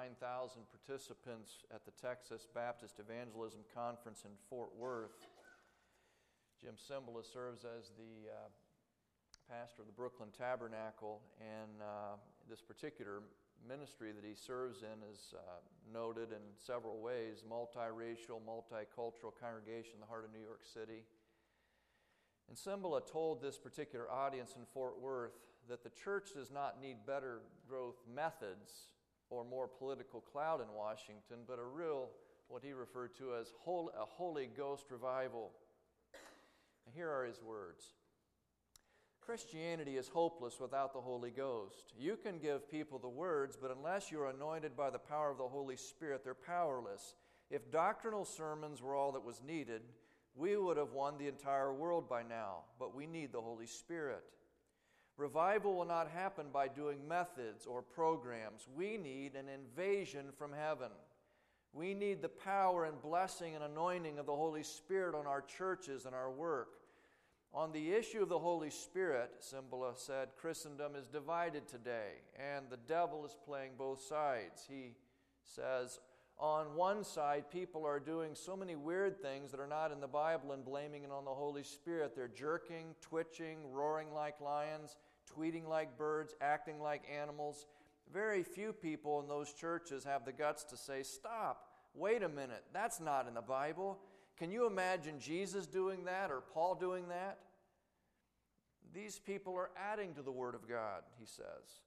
9,000 participants at the Texas Baptist Evangelism Conference in Fort Worth. Jim Cymbala serves as the pastor of the Brooklyn Tabernacle, and this particular ministry that he serves in is noted in several ways: multiracial, multicultural congregation in the heart of New York City. And Cymbala told this particular audience in Fort Worth that the church does not need better growth methods or more political clout in Washington, but a real, what he referred to as a Holy Ghost revival. And here are his words. Christianity is hopeless without the Holy Ghost. You can give people the words, but unless you're anointed by the power of the Holy Spirit, they're powerless. If doctrinal sermons were all that was needed, we would have won the entire world by now, but we need the Holy Spirit. Revival will not happen by doing methods or programs. We need an invasion from heaven. We need the power and blessing and anointing of the Holy Spirit on our churches and our work. On the issue of the Holy Spirit, Cymbala said, Christendom is divided today, and the devil is playing both sides. He says, on one side, people are doing so many weird things that are not in the Bible and blaming it on the Holy Spirit. They're jerking, twitching, roaring like lions, tweeting like birds, acting like animals. Very few people in those churches have the guts to say, stop, wait a minute, that's not in the Bible. Can you imagine Jesus doing that or Paul doing that? These people are adding to the Word of God, he says.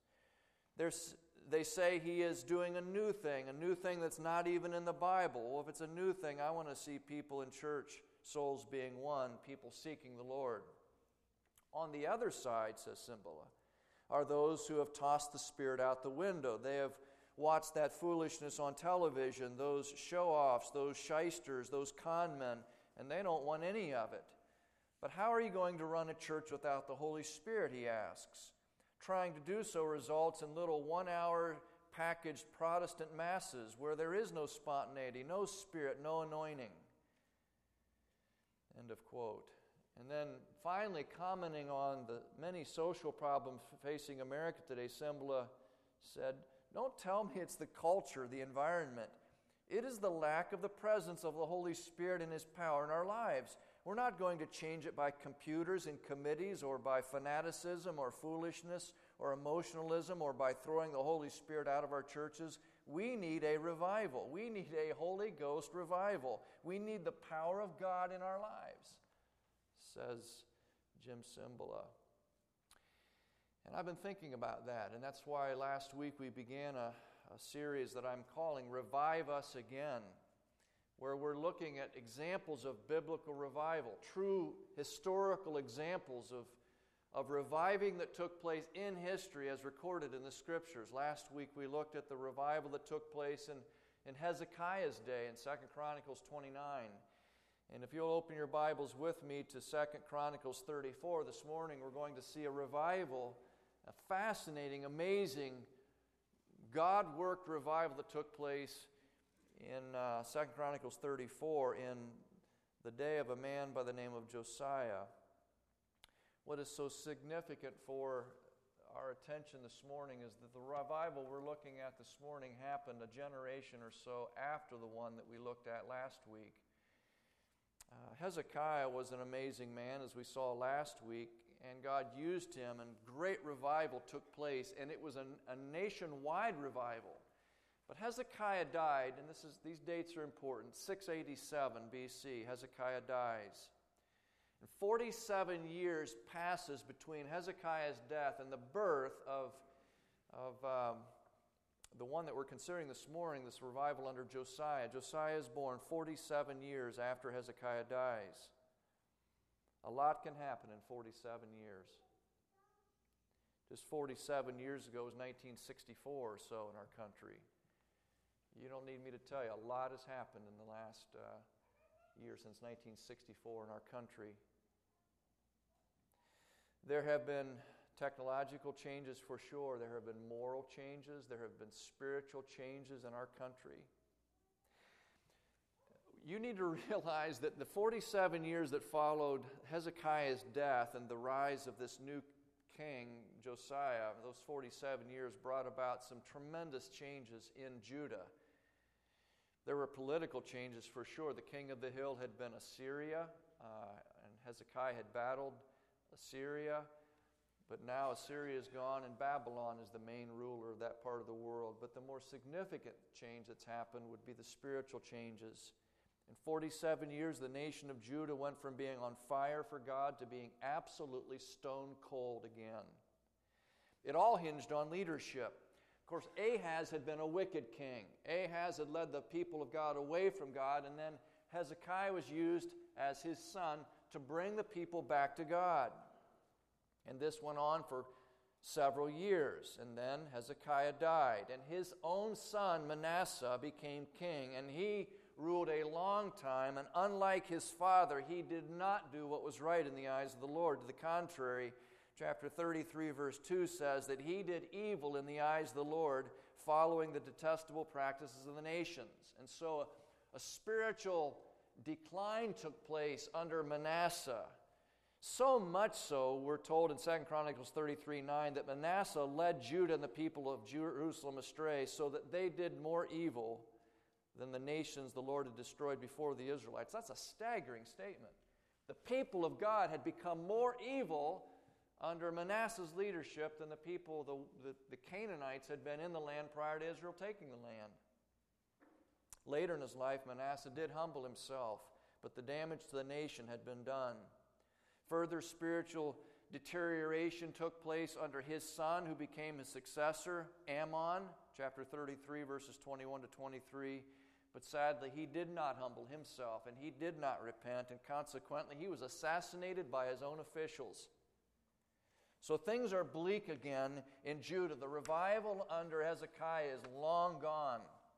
They say he is doing a new thing that's not even in the Bible. Well, if it's a new thing, I want to see people in church, souls being won, people seeking the Lord. On the other side, says Cymbala, are those who have tossed the Spirit out the window. They have watched that foolishness on television, those show-offs, those shysters, those con men, and they don't want any of it. But how are you going to run a church without the Holy Spirit, he asks. Trying to do so results in little 1-hour packaged Protestant masses where there is no spontaneity, no Spirit, no anointing. End of quote. And then finally, commenting on the many social problems facing America today, Cymbala said, don't tell me it's the culture, the environment. It is the lack of the presence of the Holy Spirit and His power in our lives. We're not going to change it by computers and committees or by fanaticism or foolishness or emotionalism or by throwing the Holy Spirit out of our churches. We need a revival. We need a Holy Ghost revival. We need the power of God in our lives, says Jim Cymbala. And I've been thinking about that, and that's why last week we began a series that I'm calling Revive Us Again, where we're looking at examples of biblical revival, true historical examples of reviving that took place in history as recorded in the Scriptures. Last week we looked at the revival that took place in Hezekiah's day in 2 Chronicles 29. And if you'll open your Bibles with me to 2 Chronicles 34, this morning we're going to see a revival, a fascinating, amazing, God-worked revival that took place in 2 Chronicles 34 in the day of a man by the name of Josiah. What is so significant for our attention this morning is that the revival we're looking at this morning happened a generation or so after the one that we looked at last week. Hezekiah was an amazing man, as we saw last week, and God used him, and great revival took place, and it was a nationwide revival. But Hezekiah died, and these dates are important, 687 BC, Hezekiah dies. And 47 years passes between Hezekiah's death and the birth of the one that we're considering this morning, this revival under Josiah. Josiah is born 47 years after Hezekiah dies. A lot can happen in 47 years. Just 47 years ago was 1964 or so in our country. You don't need me to tell you, a lot has happened in the last year since 1964 in our country. There have been technological changes for sure. There have been moral changes. There have been spiritual changes in our country. You need to realize that the 47 years that followed Hezekiah's death and the rise of this new king, Josiah, those 47 years brought about some tremendous changes in Judah. There were political changes for sure. The king of the hill had been Assyria, and Hezekiah had battled Assyria. But now Assyria is gone, and Babylon is the main ruler of that part of the world. But the more significant change that's happened would be the spiritual changes. In 47 years, the nation of Judah went from being on fire for God to being absolutely stone cold again. It all hinged on leadership. Of course, Ahaz had been a wicked king. Ahaz had led the people of God away from God, and then Hezekiah was used as his son to bring the people back to God. And this went on for several years. And then Hezekiah died. And his own son Manasseh became king. And he ruled a long time. And unlike his father, he did not do what was right in the eyes of the Lord. To the contrary, chapter 33, verse 2 says that he did evil in the eyes of the Lord, following the detestable practices of the nations. And so a spiritual decline took place under Manasseh. So much so, we're told in 2 Chronicles 33:9 that Manasseh led Judah and the people of Jerusalem astray, so that they did more evil than the nations the Lord had destroyed before the Israelites. That's a staggering statement. The people of God had become more evil under Manasseh's leadership than the people, the Canaanites, had been in the land prior to Israel taking the land. Later in his life, Manasseh did humble himself, but the damage to the nation had been done. Further spiritual deterioration took place under his son, who became his successor, Ammon, chapter 33, verses 21 to 23. But sadly, he did not humble himself, and he did not repent, and consequently, he was assassinated by his own officials. So things are bleak again in Judah. The revival under Hezekiah is long gone.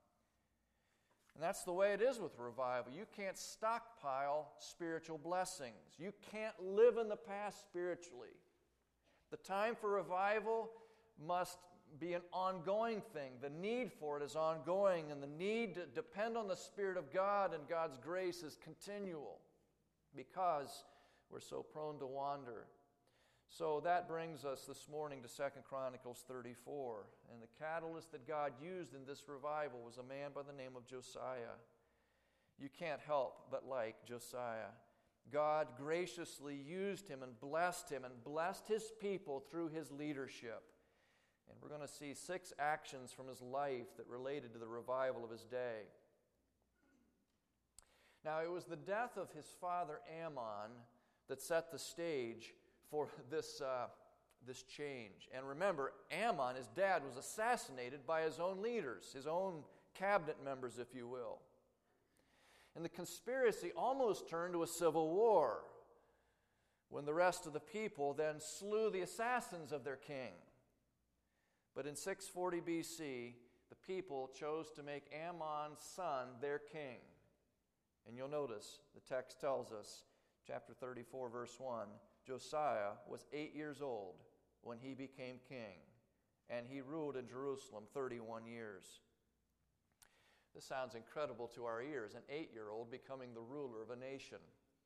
And that's the way it is with revival. You can't stockpile spiritual blessings. You can't live in the past spiritually. The time for revival must be an ongoing thing. The need for it is ongoing, and the need to depend on the Spirit of God and God's grace is continual, because we're so prone to wander. So that brings us this morning to 2 Chronicles 34. And the catalyst that God used in this revival was a man by the name of Josiah. You can't help but like Josiah. God graciously used him and blessed his people through his leadership. And we're going to see 6 actions from his life that related to the revival of his day. Now, it was the death of his father Ammon that set the stage for this change. And remember, Ammon, his dad, was assassinated by his own leaders, his own cabinet members, if you will. And the conspiracy almost turned to a civil war when the rest of the people then slew the assassins of their king. But in 640 BC, the people chose to make Ammon's son their king. And you'll notice, the text tells us, chapter 34, verse 1, Josiah was 8 years old when he became king, and he ruled in Jerusalem 31 years. This sounds incredible to our ears, an 8-year-old becoming the ruler of a nation.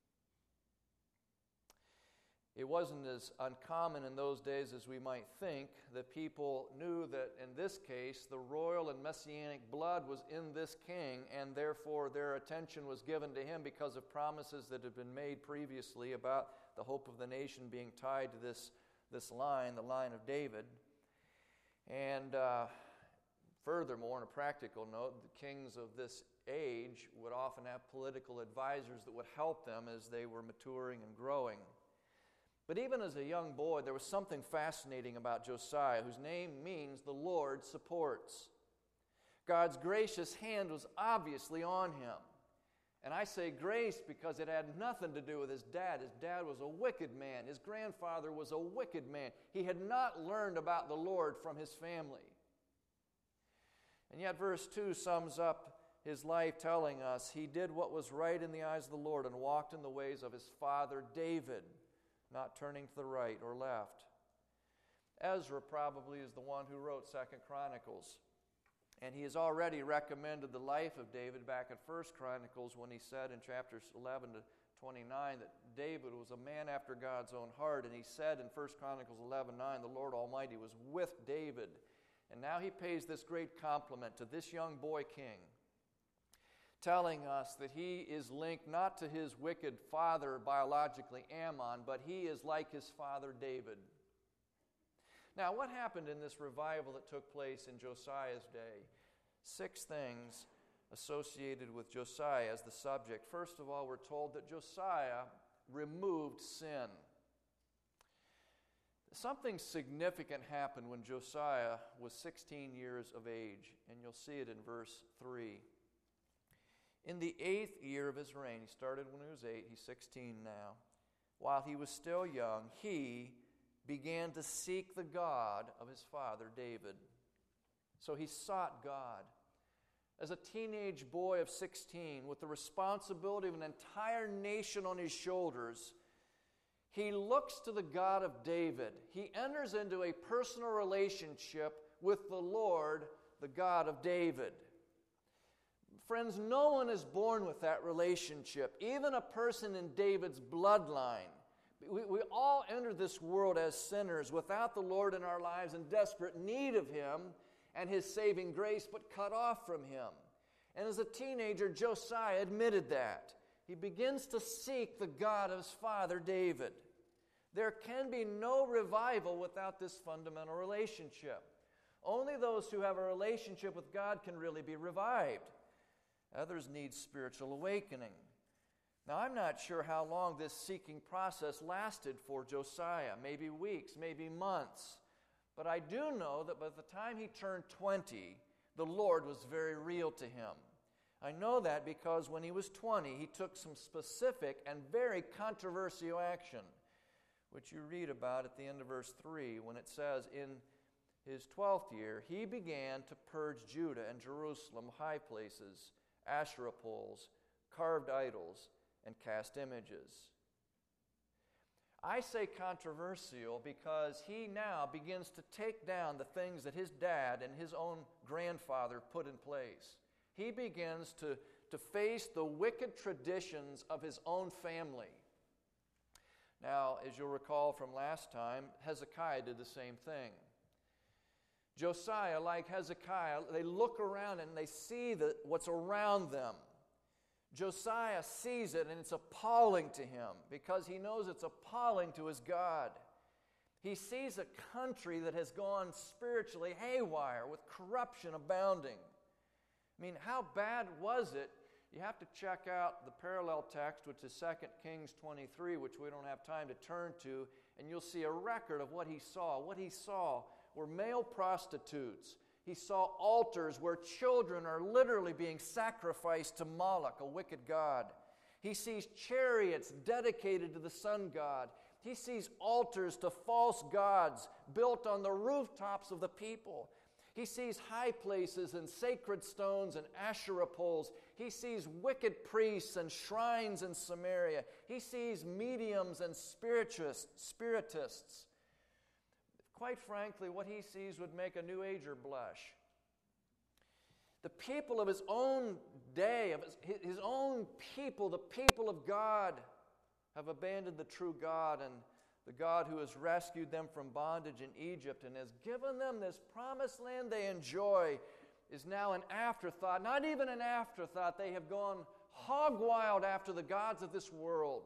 It wasn't as uncommon in those days as we might think. The people knew that in this case, the royal and messianic blood was in this king, and therefore their attention was given to him because of promises that had been made previously about the hope of the nation being tied to this line, the line of David. And furthermore, on a practical note, the kings of this age would often have political advisors that would help them as they were maturing and growing. But even as a young boy, there was something fascinating about Josiah, whose name means the Lord supports. God's gracious hand was obviously on him. And I say grace because it had nothing to do with his dad. His dad was a wicked man. His grandfather was a wicked man. He had not learned about the Lord from his family. And yet verse 2 sums up his life, telling us he did what was right in the eyes of the Lord and walked in the ways of his father David, not turning to the right or left. Ezra probably is the one who wrote 2 Chronicles. And he has already recommended the life of David back in 1 Chronicles when he said in chapters 11 to 29 that David was a man after God's own heart, and he said in 1 Chronicles 11:9, the Lord Almighty was with David. And now he pays this great compliment to this young boy king, telling us that he is linked not to his wicked father biologically, Ammon, but he is like his father David. Now, what happened in this revival that took place in Josiah's day? 6 things associated with Josiah as the subject. First of all, we're told that Josiah removed sin. Something significant happened when Josiah was 16 years of age, and you'll see it in verse 3. In the 8th year of his reign, he started when he was 8, he's 16 now. While he was still young, he began to seek the God of his father David. So he sought God. As a teenage boy of 16, with the responsibility of an entire nation on his shoulders, he looks to the God of David. He enters into a personal relationship with the Lord, the God of David. Friends, no one is born with that relationship, even a person in David's bloodline. We all enter this world as sinners without the Lord in our lives, in desperate need of Him and His saving grace, but cut off from Him. And as a teenager, Josiah admitted that. He begins to seek the God of his father David. There can be no revival without this fundamental relationship. Only those who have a relationship with God can really be revived. Others need spiritual awakening. Now, I'm not sure how long this seeking process lasted for Josiah, maybe weeks, maybe months. But I do know that by the time he turned 20, the Lord was very real to him. I know that because when he was 20, he took some specific and very controversial action, which you read about at the end of verse 3 when it says, in his 12th year, he began to purge Judah and Jerusalem high places, Asherah poles, carved idols, and cast images. I say controversial because he now begins to take down the things that his dad and his own grandfather put in place. He begins to face the wicked traditions of his own family. Now, as you'll recall from last time, Hezekiah did the same thing. Josiah, like Hezekiah, they look around and they see what's around them. Josiah sees it and it's appalling to him because he knows it's appalling to his God. He sees a country that has gone spiritually haywire with corruption abounding. I mean, how bad was it? You have to check out the parallel text, which is 2 Kings 23, which we don't have time to turn to, and you'll see a record of what he saw. What he saw were male prostitutes. He saw altars where children are literally being sacrificed to Moloch, a wicked god. He sees chariots dedicated to the sun god. He sees altars to false gods built on the rooftops of the people. He sees high places and sacred stones and Asherah poles. He sees wicked priests and shrines in Samaria. He sees mediums and spiritists. Quite frankly, what he sees would make a New Ager blush. The people of his own day, of his own people, the people of God, have abandoned the true God and the God who has rescued them from bondage in Egypt and has given them this promised land they enjoy is now an afterthought. Not even an afterthought. They have gone hog wild after the gods of this world.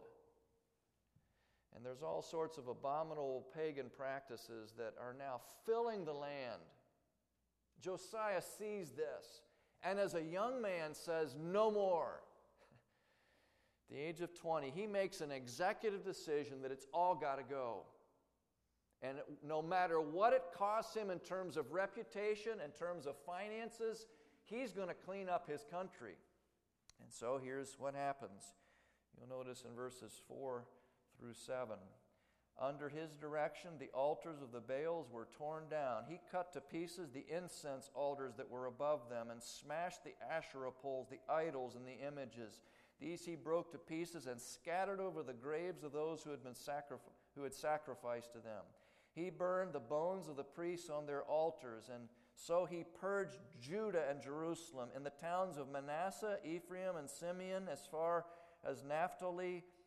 And there's all sorts of abominable pagan practices that are now filling the land. Josiah sees this, and as a young man says, no more. At the age of 20, he makes an executive decision that it's all got to go. And no matter what it costs him in terms of reputation, in terms of finances, he's going to clean up his country. And so here's what happens. You'll notice in verses 4 through 7. Under his direction, the altars of the Baals were torn down. He cut to pieces the incense altars that were above them and smashed the Asherah poles, the idols, and the images. These he broke to pieces and scattered over the graves of those who had sacrificed to them. He burned the bones of the priests on their altars, and so he purged Judah and Jerusalem. In the towns of Manasseh, Ephraim, and Simeon, as far as Naphtali,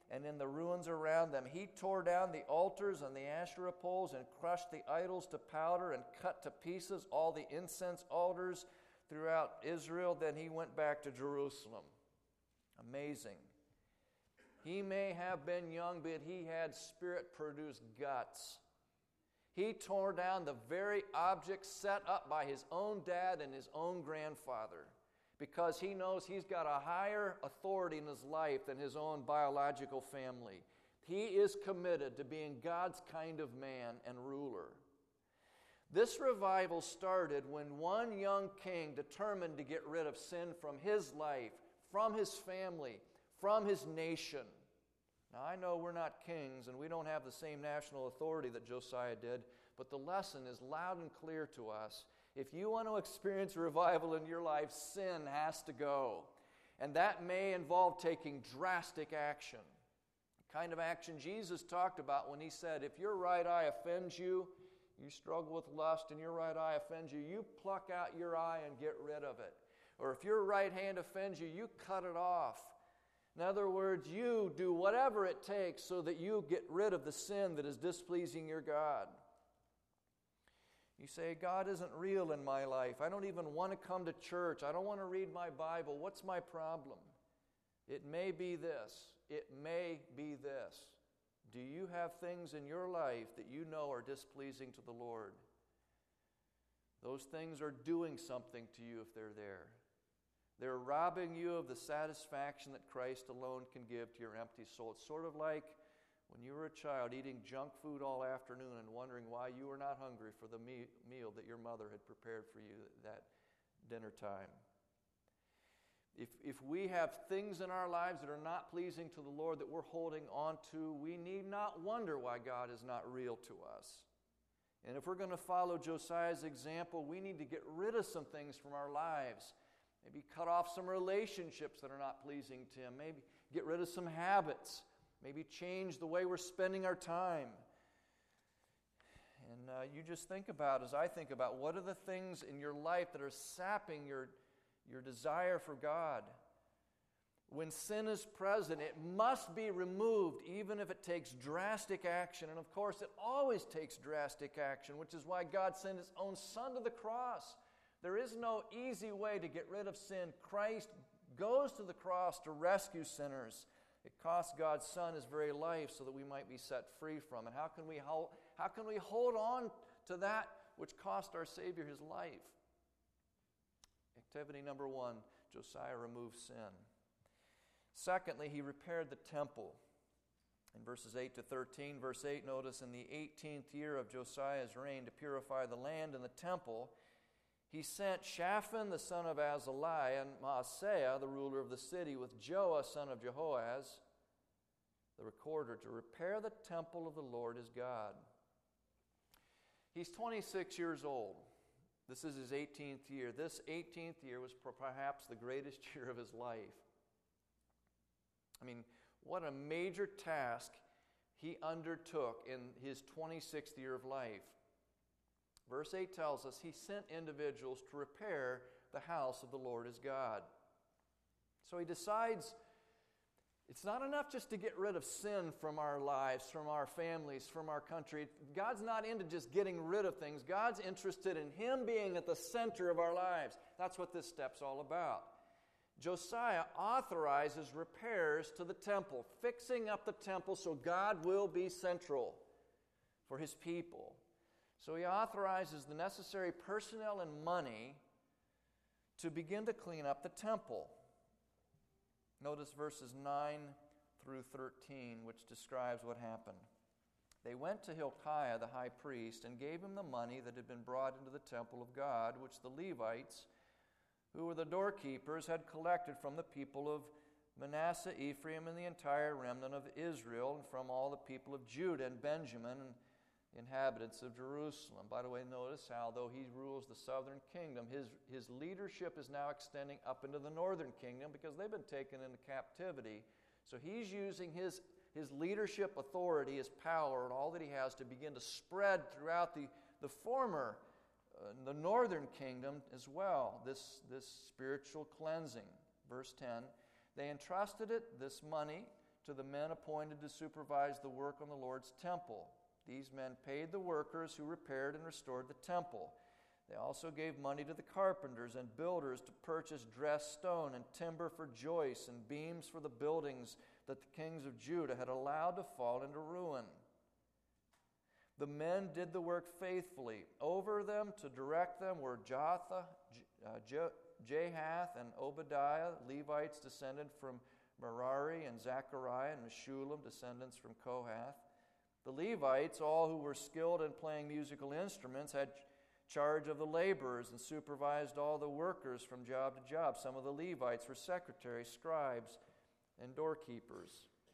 and in the ruins around them. He tore down the altars and the Asherah poles and crushed the idols to powder and cut to pieces all the incense altars throughout Israel. Then he went back to Jerusalem. Amazing. He may have been young, but he had Spirit-produced guts. He tore down the very objects set up by his own dad and his own grandfather because he knows he's got a higher authority in his life than his own biological family. He is committed to being God's kind of man and ruler. This revival started when one young king determined to get rid of sin from his life, from his family, from his nation. Now, I know we're not kings and we don't have the same national authority that Josiah did, but the lesson is loud and clear to us. If you want to experience revival in your life, sin has to go. And that may involve taking drastic action. The kind of action Jesus talked about when he said, if your right eye offends you, you struggle with lust and your right eye offends you, you pluck out your eye and get rid of it. Or if your right hand offends you, you cut it off. In other words, you do whatever it takes so that you get rid of the sin that is displeasing your God. You say, God isn't real in my life. I don't even want to come to church. I don't want to read my Bible. What's my problem? It may be this. It may be this. Do you have things in your life that you know are displeasing to the Lord? Those things are doing something to you if they're there. They're robbing you of the satisfaction that Christ alone can give to your empty soul. It's sort of like when you were a child eating junk food all afternoon and wondering why you were not hungry for the meal that your mother had prepared for you that dinner time. If we have things in our lives that are not pleasing to the Lord that we're holding on to, we need not wonder why God is not real to us. And if we're going to follow Josiah's example, we need to get rid of some things from our lives. Maybe cut off some relationships that are not pleasing to Him. Maybe get rid of some habits. Maybe change the way we're spending our time. And you just think about, as I think about, what are the things in your life that are sapping your desire for God? When sin is present, it must be removed, even if it takes drastic action. And of course, it always takes drastic action, which is why God sent His own Son to the cross. There is no easy way to get rid of sin. Christ goes to the cross to rescue sinners. It cost God's Son His very life so that we might be set free from it. How can we hold on to that which cost our Savior His life? Activity number 1, Josiah removed sin. Secondly, he repaired the temple. In verses 8 to 13, verse 8, notice, in the 18th year of Josiah's reign, to purify the land and the temple, he sent Shaphan the son of Azaliah and Maaseiah, the ruler of the city, with Joah son of Jehoaz, the recorder, to repair the temple of the Lord his God. He's 26 years old. This is his 18th year. This 18th year was perhaps the greatest year of his life. I mean, what a major task he undertook in his 26th year of life. Verse 8 tells us he sent individuals to repair the house of the Lord his God. So he decides it's not enough just to get rid of sin from our lives, from our families, from our country. God's not into just getting rid of things. God's interested in Him being at the center of our lives. That's what this step's all about. Josiah authorizes repairs to the temple, fixing up the temple so God will be central for His people. So he authorizes the necessary personnel and money to begin to clean up the temple. Notice verses 9 through 13, which describes what happened. They went to Hilkiah the high priest and gave him the money that had been brought into the temple of God, which the Levites, who were the doorkeepers, had collected from the people of Manasseh, Ephraim, and the entire remnant of Israel, and from all the people of Judah and Benjamin, and inhabitants of Jerusalem. By the way, notice how, though he rules the southern kingdom, his leadership is now extending up into the northern kingdom because they've been taken into captivity. So he's using his leadership authority, his power, and all that he has to begin to spread throughout the former, the northern kingdom as well, this spiritual cleansing. Verse 10, they entrusted this money to the men appointed to supervise the work on the Lord's temple. These men paid the workers who repaired and restored the temple. They also gave money to the carpenters and builders to purchase dressed stone and timber for joists and beams for the buildings that the kings of Judah had allowed to fall into ruin. The men did the work faithfully. Over them to direct them were Jahath and Obadiah, Levites descended from Merari, and Zechariah and Meshullam, descendants from Kohath. The Levites, all who were skilled in playing musical instruments, had charge of the laborers and supervised all the workers from job to job. Some of the Levites were secretaries, scribes, and doorkeepers.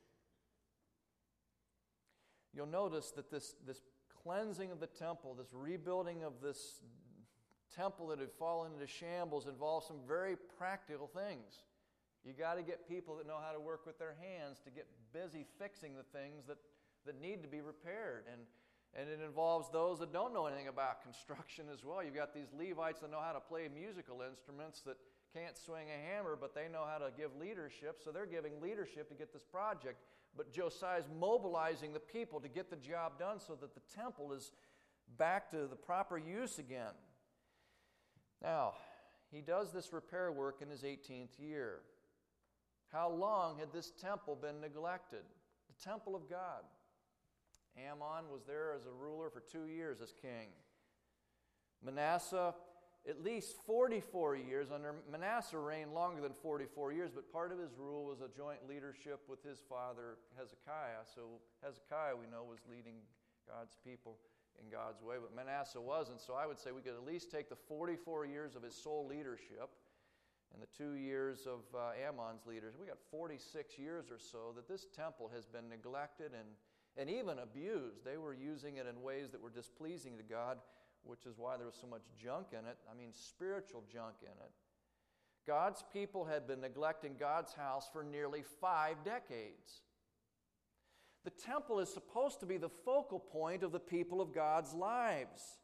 You'll notice that this cleansing of the temple, this rebuilding of this temple that had fallen into shambles, involves some very practical things. You got to get people that know how to work with their hands to get busy fixing the things that need to be repaired. And it involves those that don't know anything about construction as well. You've got these Levites that know how to play musical instruments that can't swing a hammer, but they know how to give leadership, so they're giving leadership to get this project. But Josiah's mobilizing the people to get the job done so that the temple is back to the proper use again. Now, he does this repair work in his 18th year. How long had this temple been neglected? The temple of God. Amon was there as a ruler for 2 years as king. Manasseh, at least 44 years. Under Manasseh reigned longer than 44 years, but part of his rule was a joint leadership with his father Hezekiah. So Hezekiah, we know, was leading God's people in God's way, but Manasseh wasn't. So I would say we could at least take the 44 years of his sole leadership and the 2 years of Amon's leadership. We got 46 years or so that this temple has been neglected and even abused. They were using it in ways that were displeasing to God, which is why there was so much junk in it. I mean, spiritual junk in it. God's people had been neglecting God's house for nearly 5 decades. The temple is supposed to be the focal point of the people of God's lives.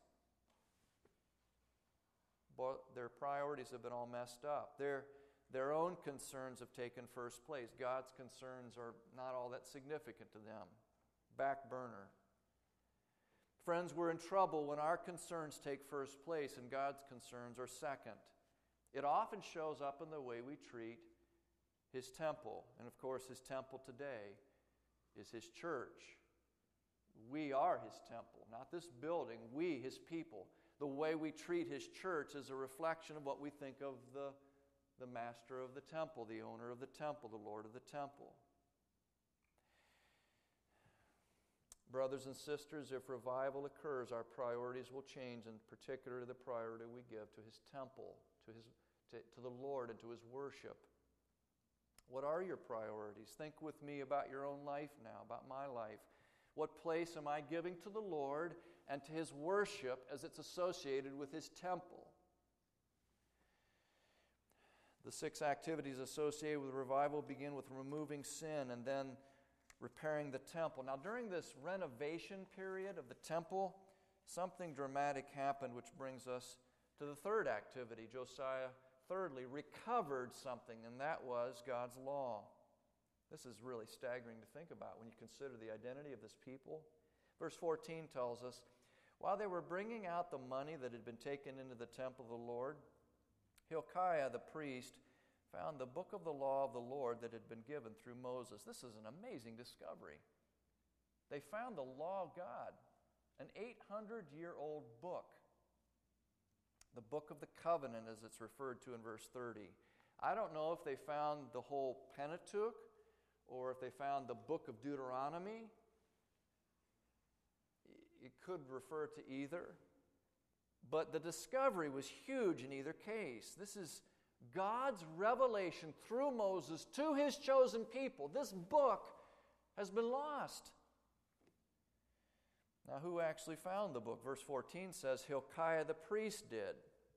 But their priorities have been all messed up. Their own concerns have taken first place. God's concerns are not all that significant to them. Back burner. Friends, we're in trouble when our concerns take first place and God's concerns are second. It often shows up in the way we treat His temple. And of course, His temple today is His church. We are His temple, not this building. We, His people. The way we treat His church is a reflection of what we think of the master of the temple, the owner of the temple, the Lord of the temple. Brothers and sisters, if revival occurs, our priorities will change, in particular the priority we give to His temple, to the Lord and to His worship. What are your priorities? Think with me about your own life now, about my life. What place am I giving to the Lord and to His worship as it's associated with His temple? The 6 activities associated with revival begin with removing sin and then repairing the temple. Now, during this renovation period of the temple, something dramatic happened, which brings us to the 3rd activity. Josiah, thirdly, recovered something, and that was God's law. This is really staggering to think about when you consider the identity of this people. Verse 14 tells us, while they were bringing out the money that had been taken into the temple of the Lord, Hilkiah the priest found the book of the law of the Lord that had been given through Moses. This is an amazing discovery. They found the law of God, an 800-year-old book. The book of the covenant, as it's referred to in verse 30. I don't know if they found the whole Pentateuch or if they found the book of Deuteronomy. It could refer to either. But the discovery was huge in either case. This is God's revelation through Moses to His chosen people. This book has been lost. Now, who actually found the book? Verse 14 says Hilkiah the priest did.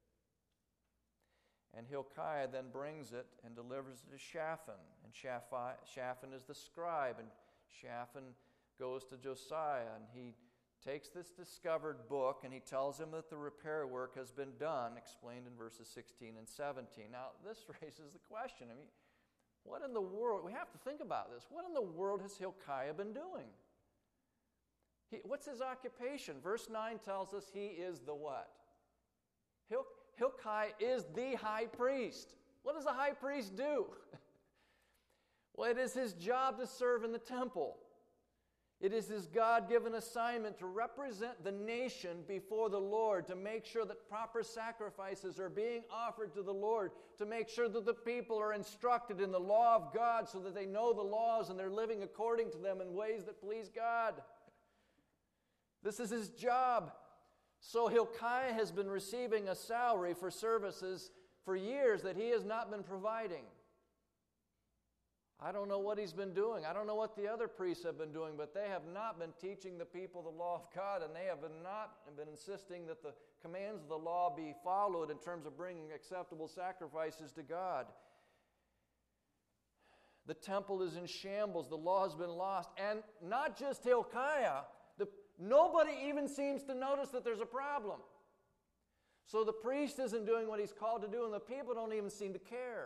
And Hilkiah then brings it and delivers it to Shaphan. And Shaphan is the scribe. And Shaphan goes to Josiah. And he takes this discovered book and he tells him that the repair work has been done, explained in verses 16 and 17. Now, this raises the question. I mean, What in the world? We have to think about this. What in the world has Hilkiah been doing? What's his occupation? Verse 9 tells us he is the what? Hilkiah is the high priest. What does a high priest do? Well, it is his job to serve in the temple. It is his God-given assignment to represent the nation before the Lord, to make sure that proper sacrifices are being offered to the Lord, to make sure that the people are instructed in the law of God so that they know the laws and they're living according to them in ways that please God. This is his job. So Hilkiah has been receiving a salary for services for years that he has not been providing. I don't know what he's been doing. I don't know what the other priests have been doing, but they have not been teaching the people the law of God, and they have not been insisting that the commands of the law be followed in terms of bringing acceptable sacrifices to God. The temple is in shambles. The law has been lost. And not just Hilkiah. Nobody even seems to notice that there's a problem. So the priest isn't doing what he's called to do, and the people don't even seem to care.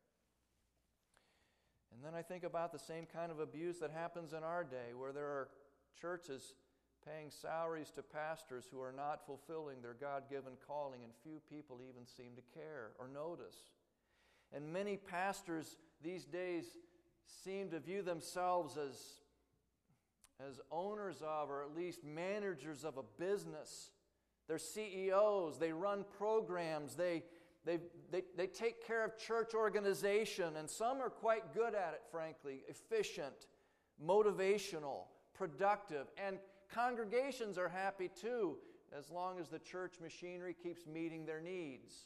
And then I think about the same kind of abuse that happens in our day, where there are churches paying salaries to pastors who are not fulfilling their God-given calling, and few people even seem to care or notice. And many pastors these days seem to view themselves as owners of, or at least managers of, a business. They're CEOs, they run programs, they take care of church organization, and some are quite good at it, frankly, efficient, motivational, productive, and congregations are happy too, as long as the church machinery keeps meeting their needs.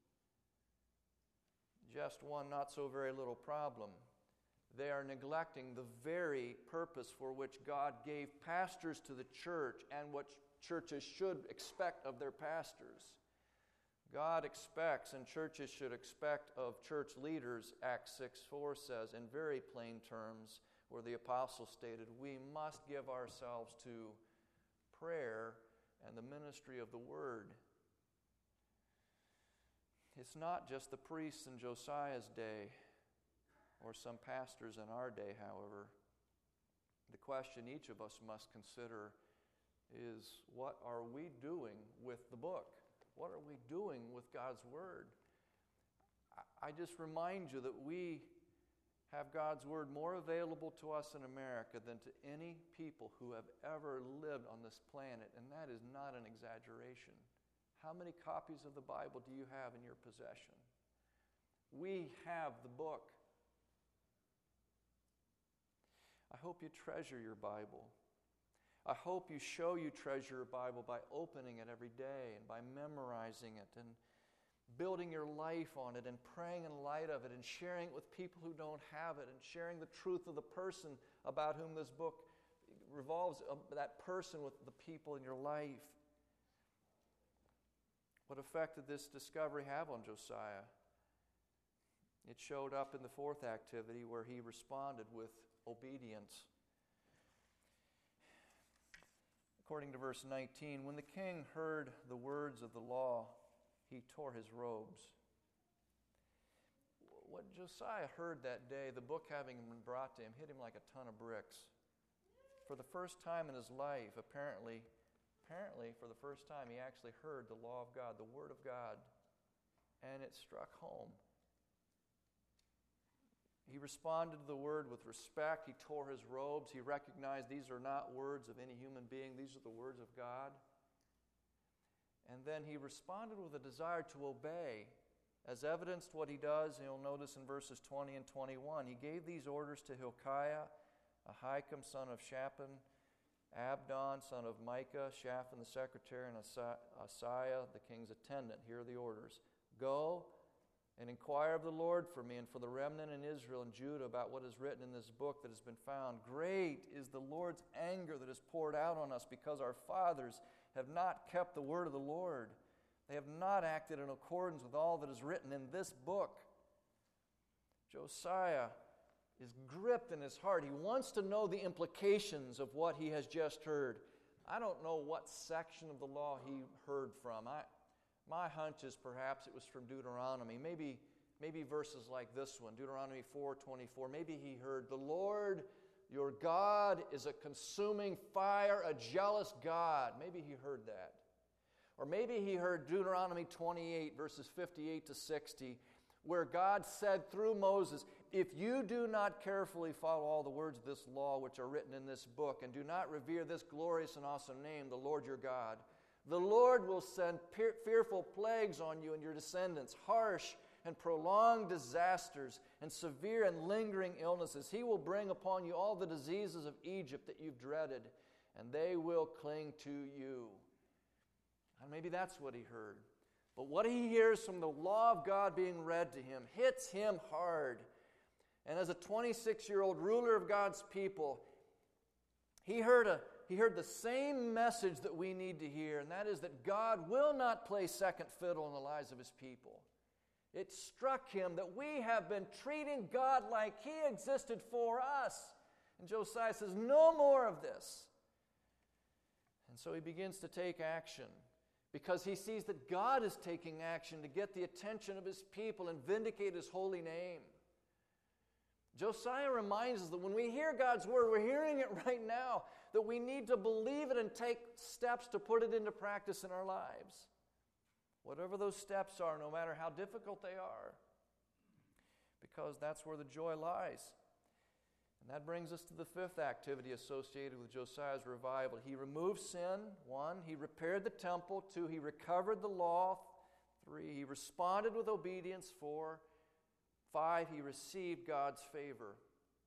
Just one not so very little problem. They are neglecting the very purpose for which God gave pastors to the church and what churches should expect of their pastors. God expects, and churches should expect of church leaders, Acts 6:4 says, in very plain terms, where the apostle stated, we must give ourselves to prayer and the ministry of the word. It's not just the priests in Josiah's day, or some pastors in our day, however. The question each of us must consider is, what are we doing with the book? What are we doing with God's Word? I just remind you that we have God's Word more available to us in America than to any people who have ever lived on this planet, and that is not an exaggeration. How many copies of the Bible do you have in your possession? We have the book. I hope you treasure your Bible. I hope you show you treasure your Bible by opening it every day and by memorizing it and building your life on it and praying in light of it and sharing it with people who don't have it and sharing the truth of the person about whom this book revolves, that person with the people in your life. What effect did this discovery have on Josiah? It showed up in the fourth activity where he responded with obedience. According to verse 19, when the king heard the words of the law, he tore his robes. What Josiah heard that day, the book having been brought to him, hit him like a ton of bricks. For the first time in his life, apparently for the first time, he actually heard the law of God, the Word of God, and it struck home. He responded to the word with respect. He tore his robes. He recognized these are not words of any human being. These are the words of God. And then he responded with a desire to obey. As evidenced what he does, you'll notice in verses 20 and 21, he gave these orders to Hilkiah, Ahikam son of Shaphan, Abdon son of Micah, Shaphan the secretary, and Asaiah the king's attendant. Here are the orders. Go and inquire of the Lord for me and for the remnant in Israel and Judah about what is written in this book that has been found. Great is the Lord's anger that is poured out on us because our fathers have not kept the word of the Lord. They have not acted in accordance with all that is written in this book. Josiah is gripped in his heart. He wants to know the implications of what he has just heard. I don't know what section of the law he heard from. My hunch is perhaps it was from Deuteronomy. Maybe maybe verses like this one, Deuteronomy 4:24. Maybe he heard, the Lord your God is a consuming fire, a jealous God. Maybe he heard that. Or maybe he heard Deuteronomy 28, verses 58 to 60, where God said through Moses, if you do not carefully follow all the words of this law which are written in this book, and do not revere this glorious and awesome name, the Lord your God, the Lord will send fearful plagues on you and your descendants, harsh and prolonged disasters, and severe and lingering illnesses. He will bring upon you all the diseases of Egypt that you've dreaded, and they will cling to you. And maybe that's what he heard. But what he hears from the law of God being read to him hits him hard. And as a 26-year-old ruler of God's people, he heard the same message that we need to hear, and that is that God will not play second fiddle in the lives of his people. It struck him that we have been treating God like he existed for us. And Josiah says, no more of this. And so he begins to take action, because he sees that God is taking action to get the attention of his people and vindicate his holy name. Josiah reminds us that when we hear God's word, we're hearing it right now, that we need to believe it and take steps to put it into practice in our lives. Whatever those steps are, no matter how difficult they are, because that's where the joy lies. And that brings us to the fifth activity associated with Josiah's revival. He removed sin, 1. He repaired the temple, 2. He recovered the law, 3. He responded with obedience, 4. 5. He received God's favor.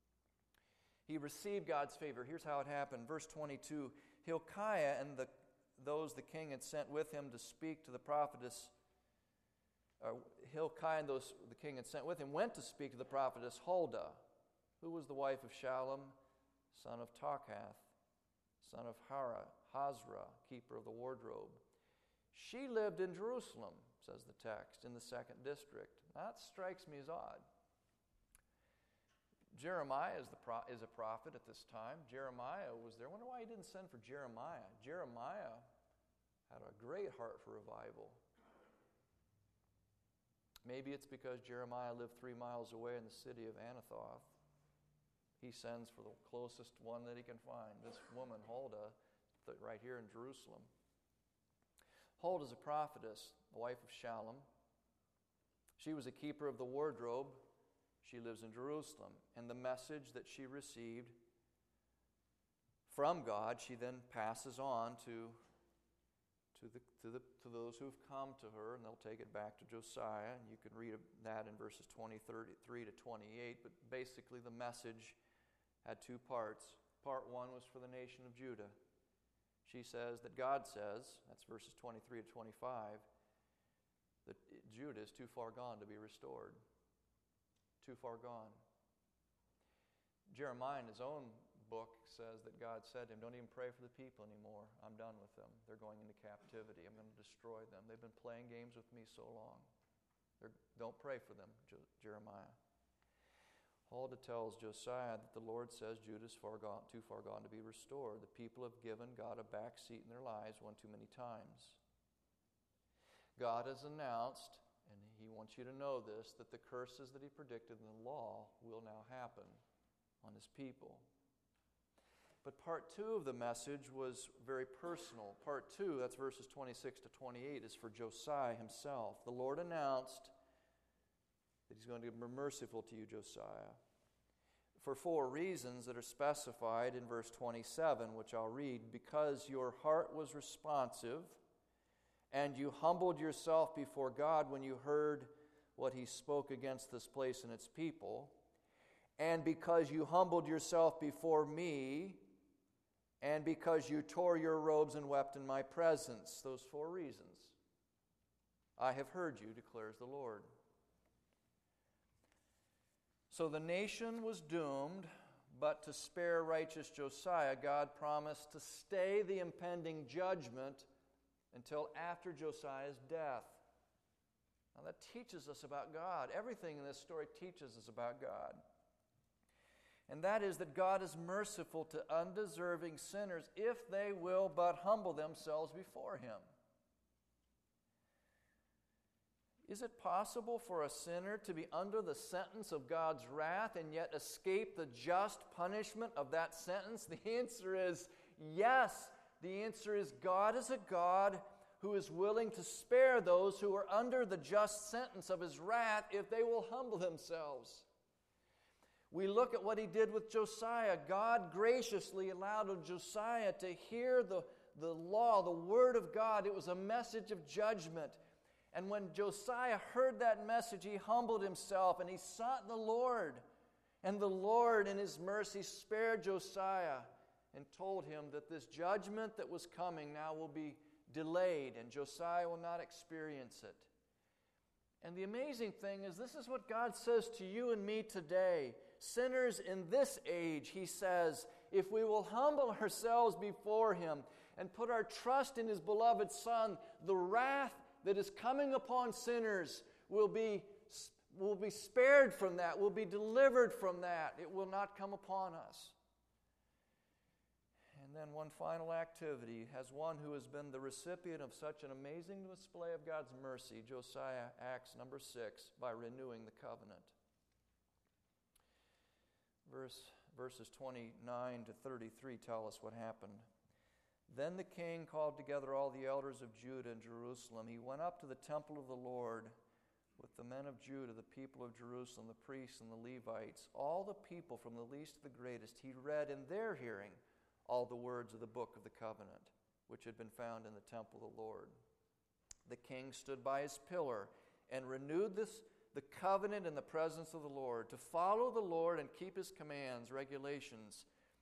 He received God's favor. Here's how it happened. Verse 22, Hilkiah and those the king had sent with him to speak to the prophetess, Hilkiah and those the king had sent with him went to speak to the prophetess Huldah, who was the wife of Shallum, son of Tokhath, son of Hazra, keeper of the wardrobe. She lived in Jerusalem, says the text, in the 2nd district. That strikes me as odd. Jeremiah is a prophet at this time. Jeremiah was there. I wonder why he didn't send for Jeremiah. Jeremiah had a great heart for revival. Maybe it's because Jeremiah lived 3 miles away in the city of Anathoth. He sends for the closest one that he can find, this woman, Huldah, right here in Jerusalem. Huldah is a prophetess, the wife of Shallum. She was a keeper of the wardrobe. She lives in Jerusalem. And the message that she received from God, she then passes on to those who've come to her, and they'll take it back to Josiah. And you can read that in verses 33 to 28. But basically the message had 2 parts. Part 1 was for the nation of Judah. She says that God says, that's verses 23 to 25, that Judah is too far gone to be restored. Too far gone. Jeremiah in his own book says that God said to him, don't even pray for the people anymore. I'm done with them. They're going into captivity. I'm going to destroy them. They've been playing games with me so long. Don't pray for them, Jeremiah. Huldah tells Josiah that the Lord says Judah's too far gone to be restored. The people have given God a back seat in their lives one too many times. God has announced, and he wants you to know this, that the curses that he predicted in the law will now happen on his people. But part 2 of the message was very personal. Part 2, that's verses 26 to 28, is for Josiah himself. The Lord announced that he's going to be merciful to you, Josiah, for 4 reasons that are specified in verse 27, which I'll read. Because your heart was responsive, and you humbled yourself before God when you heard what he spoke against this place and its people, and because you humbled yourself before me, and because you tore your robes and wept in my presence. Those 4 reasons. I have heard you, declares the Lord. So the nation was doomed, but to spare righteous Josiah, God promised to stay the impending judgment until after Josiah's death. Now that teaches us about God. Everything in this story teaches us about God. And that is that God is merciful to undeserving sinners if they will but humble themselves before him. Is it possible for a sinner to be under the sentence of God's wrath and yet escape the just punishment of that sentence? The answer is yes. The answer is God is a God who is willing to spare those who are under the just sentence of His wrath if they will humble themselves. We look at what He did with Josiah. God graciously allowed Josiah to hear the law, the Word of God. It was a message of judgment. And when Josiah heard that message, he humbled himself and he sought the Lord. And the Lord, in His mercy, spared Josiah and told him that this judgment that was coming now will be delayed and Josiah will not experience it. And the amazing thing is, this is what God says to you and me today. Sinners in this age, He says, if we will humble ourselves before Him and put our trust in His beloved Son, the wrath that is coming upon sinners will be spared from that, will be delivered from that. It will not come upon us. And then one final activity has one who has been the recipient of such an amazing display of God's mercy. Josiah acts number 6 by renewing the covenant. Verses 29 to 33 tell us what happened. Then the king called together all the elders of Judah and Jerusalem. He went up to the temple of the Lord with the men of Judah, the people of Jerusalem, the priests and the Levites, all the people from the least to the greatest. He read in their hearing all the words of the book of the covenant, which had been found in the temple of the Lord. The king stood by his pillar and renewed the covenant in the presence of the Lord, to follow the Lord and keep His commands, regulations,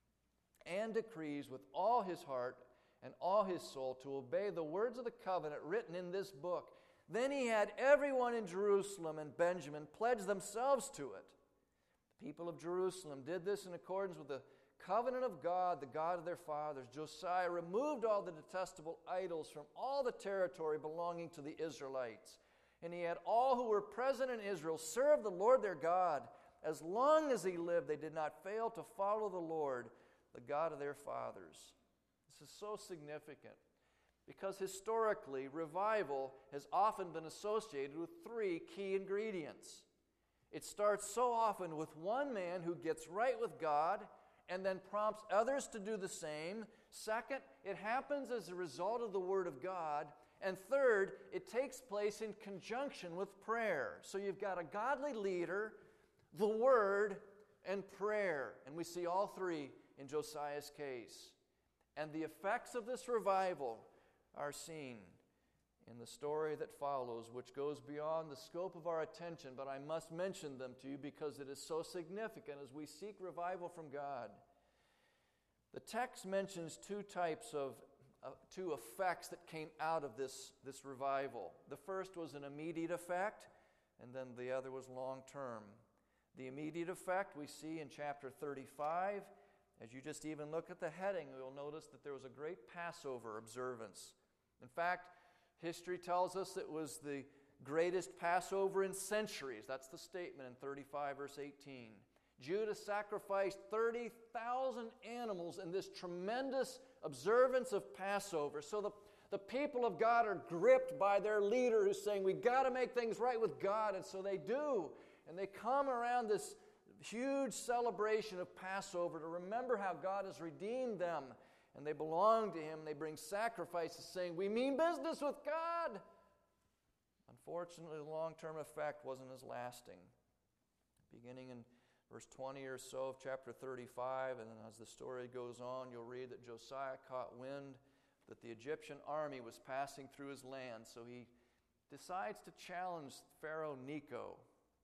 and decrees with all his heart and all his soul, to obey the words of the covenant written in this book. Then he had everyone in Jerusalem and Benjamin pledge themselves to it. The people of Jerusalem did this in accordance with the covenant of God, the God of their fathers. Josiah removed all the detestable idols from all the territory belonging to the Israelites. And he had all who were present in Israel serve the Lord their God. As long as he lived, they did not fail to follow the Lord, the God of their fathers. This is so significant because historically, revival has often been associated with 3 key ingredients. It starts so often with one man who gets right with God and then prompts others to do the same. Second, it happens as a result of the Word of God. And third, it takes place in conjunction with prayer. So you've got a godly leader, the Word, and prayer. And we see all 3 in Josiah's case. And the effects of this revival are seen in the story that follows, which goes beyond the scope of our attention, but I must mention them to you because it is so significant as we seek revival from God. The text mentions 2 types of 2 effects that came out of this revival. The first was an immediate effect, and then the other was long-term. The immediate effect we see in chapter 35. As you just even look at the heading, you'll notice that there was a great Passover observance. In fact, history tells us it was the greatest Passover in centuries. That's the statement in 35 verse 18. Judah sacrificed 30,000 animals in this tremendous observance of Passover. So the people of God are gripped by their leader who's saying, we've got to make things right with God. And so they do. And they come around this huge celebration of Passover to remember how God has redeemed them. And they belong to Him. They bring sacrifices saying, we mean business with God. Unfortunately, the long-term effect wasn't as lasting. Beginning in verse 20 or so of chapter 35, and then as the story goes on, you'll read that Josiah caught wind that the Egyptian army was passing through his land. So he decides to challenge Pharaoh Necho.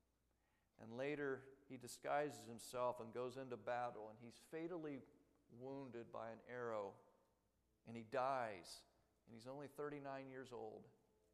And later, he disguises himself and goes into battle, and he's fatally wounded by an arrow, and he dies, and he's only 39 years old.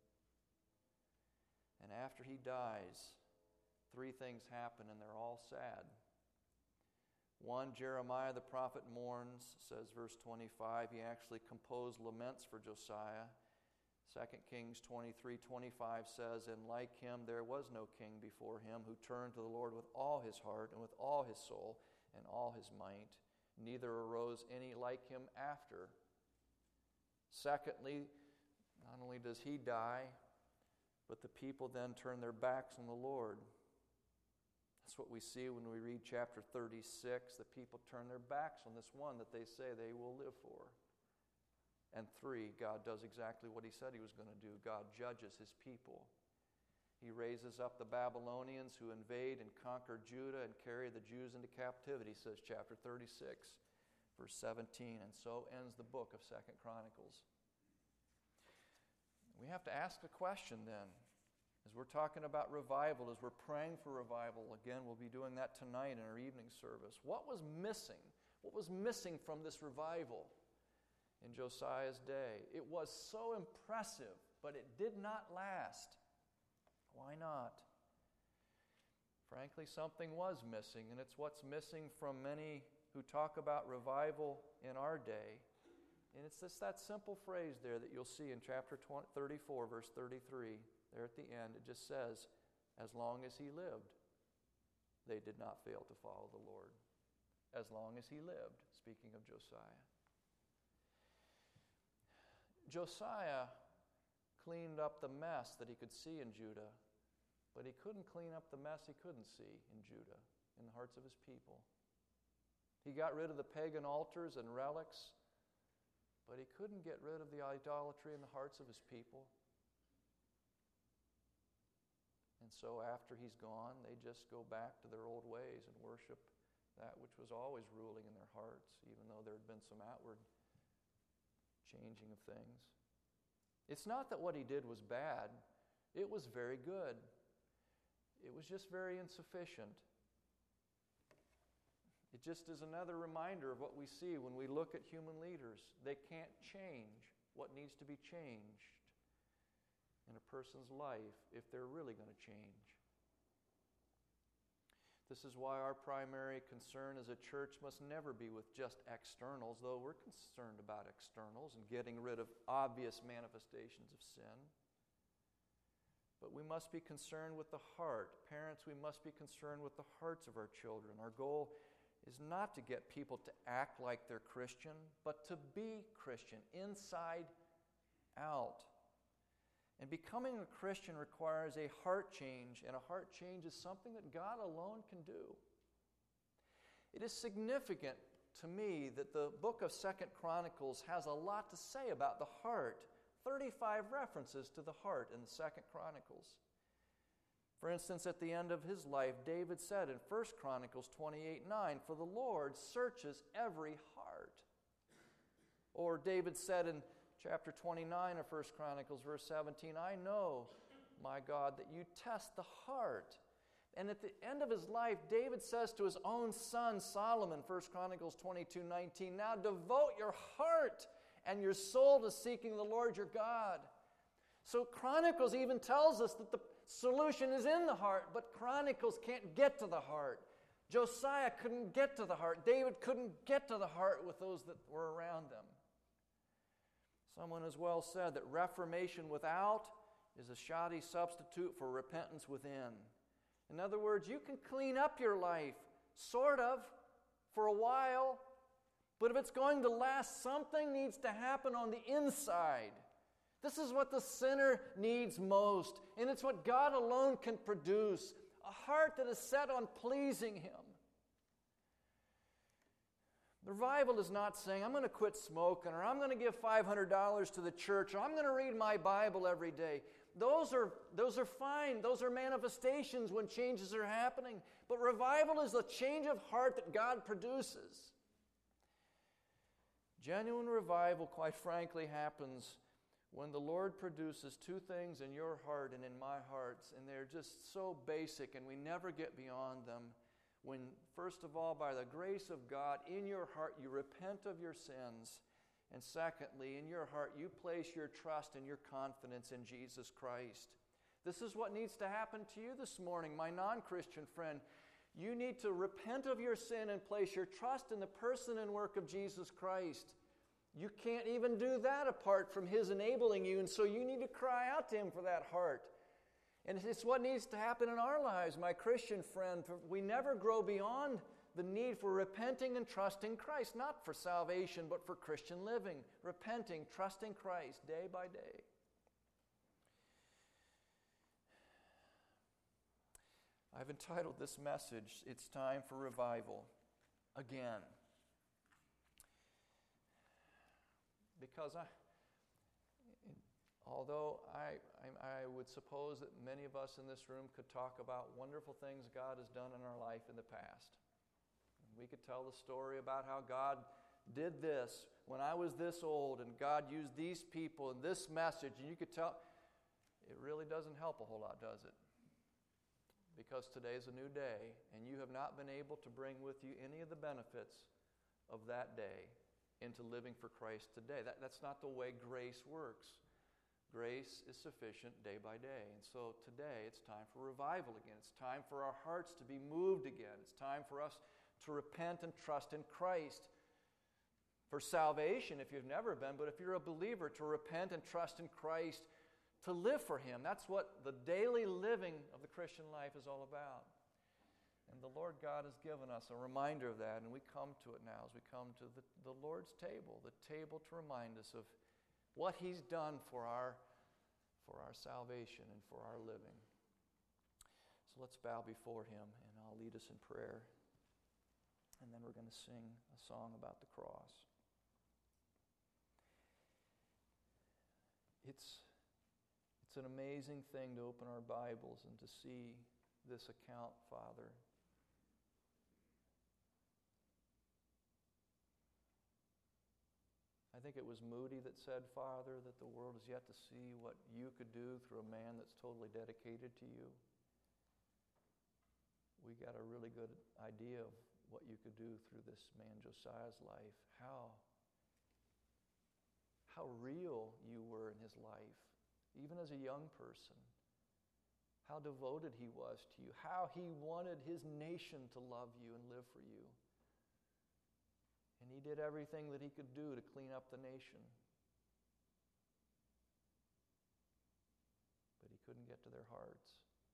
And after he dies, 3 things happen, and they're all sad. 1, Jeremiah the prophet mourns, says verse 25. He actually composed laments for Josiah. 2 Kings 23:25 says, and like him there was no king before him who turned to the Lord with all his heart and with all his soul and all his might. Neither arose any like him after. Secondly, not only does he die, But the people then turn their backs on the Lord. That's what we see when we read chapter 36. The people turn their backs on this one that they say they will live for. And 3, God does exactly what he said he was going to do. God judges his people. He raises up the Babylonians who invade and conquer Judah and carry the Jews into captivity, says chapter 36, verse 17. And so ends the book of 2 Chronicles. We have to ask the question then, as we're talking about revival, as we're praying for revival, again, we'll be doing that tonight in our evening service. What was missing? What was missing from this revival in Josiah's day? It was so impressive, but it did not last. Why not? Frankly, something was missing, and it's what's missing from many who talk about revival in our day. And it's just that simple phrase there that you'll see in chapter 34, verse 33. There at the end, it just says, as long as he lived, they did not fail to follow the Lord. As long as he lived, speaking of Josiah. Josiah cleaned up the mess that he could see in Judah, but he couldn't clean up the mess he couldn't see in Judah, in the hearts of his people. He got rid of the pagan altars and relics, but he couldn't get rid of the idolatry in the hearts of his people. And so after he's gone, they just go back to their old ways and worship that which was always ruling in their hearts, even though there had been some outward changing of things. It's not that what he did was bad. It was very good. It was just very insufficient. It just is another reminder of what we see when we look at human leaders. They can't change what needs to be changed in a person's life if they're really going to change. This is why our primary concern as a church must never be with just externals, though we're concerned about externals and getting rid of obvious manifestations of sin. But we must be concerned with the heart. Parents, we must be concerned with the hearts of our children. Our goal is not to get people to act like they're Christian, but to be Christian, inside out. And becoming a Christian requires a heart change, and a heart change is something that God alone can do. It is significant to me that the book of 2 Chronicles has a lot to say about the heart. 35 references to the heart in the 2 Chronicles. For instance, at the end of his life, David said in 1 Chronicles 28:9, "For the Lord searches every heart." Or David said in chapter 29 of 1 Chronicles, verse 17, "I know, my God, that you test the heart." And at the end of his life, David says to his own son Solomon, 1 Chronicles 22:19, "Now devote your heart and your soul to seeking the Lord your God." So Chronicles even tells us that the solution is in the heart, but Chronicles can't get to the heart. Josiah couldn't get to the heart. David couldn't get to the heart with those that were around them. Someone has well said that reformation without is a shoddy substitute for repentance within. In other words, you can clean up your life, sort of, for a while, but if it's going to last, something needs to happen on the inside. This is what the sinner needs most, and it's what God alone can produce, a heart that is set on pleasing Him. The revival is not saying, I'm going to quit smoking, or I'm going to give $500 to the church, or I'm going to read my Bible every day. Those are fine. Those are manifestations when changes are happening. But revival is a change of heart that God produces. Genuine revival, quite frankly, happens when the Lord produces two things in your heart and in my hearts, and they're just so basic and we never get beyond them. When, first of all, by the grace of God, in your heart you repent of your sins, and secondly, in your heart you place your trust and your confidence in Jesus Christ. This is what needs to happen to you this morning, my non-Christian friend. You need to repent of your sin and place your trust in the person and work of Jesus Christ. You can't even do that apart from His enabling you, and so you need to cry out to Him for that heart. And it's what needs to happen in our lives, my Christian friend. We never grow beyond the need for repenting and trusting Christ, not for salvation, but for Christian living. Repenting, trusting Christ day by day. I've entitled this message, It's Time for Revival Again. Because although I would suppose that many of us in this room could talk about wonderful things God has done in our life in the past. We could tell the story about how God did this when I was this old, and God used these people and this message, and you could tell. It really doesn't help a whole lot, does it? Because today is a new day, and you have not been able to bring with you any of the benefits of that day into living for Christ today. That's not the way grace works. Grace is sufficient day by day. And so today it's time for revival again. It's time for our hearts to be moved again. It's time for us to repent and trust in Christ for salvation if you've never been, but if you're a believer, to repent and trust in Christ, to live for Him. That's what the daily living of the Christian life is all about. And the Lord God has given us a reminder of that, and we come to it now as we come to the Lord's table, the table to remind us of what He's done for our salvation and for our living. So let's bow before Him, and I'll lead us in prayer, and then we're going to sing a song about the cross. It's an amazing thing to open our Bibles and to see this account, Father. I think it was Moody that said, Father, that the world has yet to see what you could do through a man that's totally dedicated to you. We got a really good idea of what you could do through this man Josiah's life. How real you were in his life, even as a young person. How devoted he was to you. How he wanted his nation to love you and live for you. And he did everything that he could do to clean up the nation. But he couldn't get to their hearts.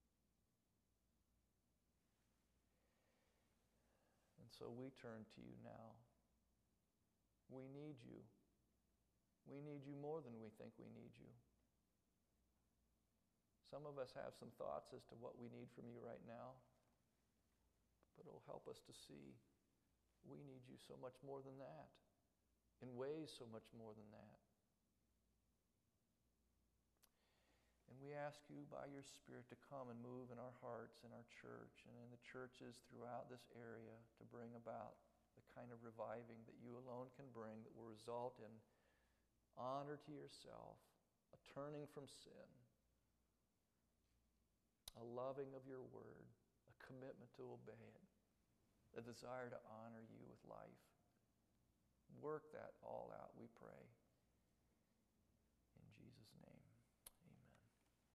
And so we turn to you now. We need you. We need you more than we think we need you. Some of us have some thoughts as to what we need from you right now, but it'll help us to see we need you so much more than that, in ways so much more than that. And we ask you by your Spirit to come and move in our hearts, in our church, and in the churches throughout this area to bring about the kind of reviving that you alone can bring that will result in honor to yourself, a turning from sin, a loving of your word, a commitment to obey it, a desire to honor you with life. Work that all out, we pray.